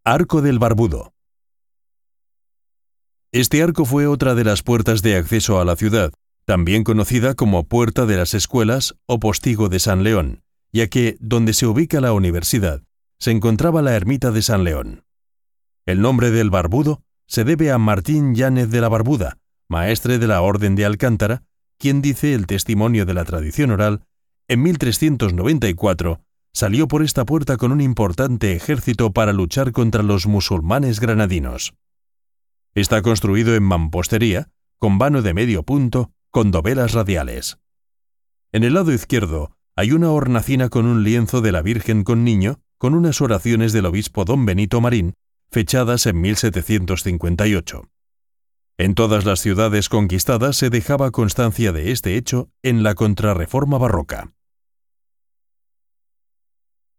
Arco del Barbudo. Este arco fue otra de las puertas de acceso a la ciudad, también conocida como Puerta de las Escuelas o Postigo de San León, ya que, donde se ubica la universidad, se encontraba la ermita de San León. El nombre del Barbudo se debe a Martín Yáñez de la Barbuda, maestre de la Orden de Alcántara, quien, dice el testimonio de la tradición oral, en 1394 salió por esta puerta con un importante ejército para luchar contra los musulmanes granadinos. Está construido en mampostería, con vano de medio punto, con dovelas radiales. En el lado izquierdo hay una hornacina con un lienzo de la Virgen con Niño, con unas oraciones del obispo don Benito Marín, fechadas en 1758. En todas las ciudades conquistadas se dejaba constancia de este hecho en la Contrarreforma barroca.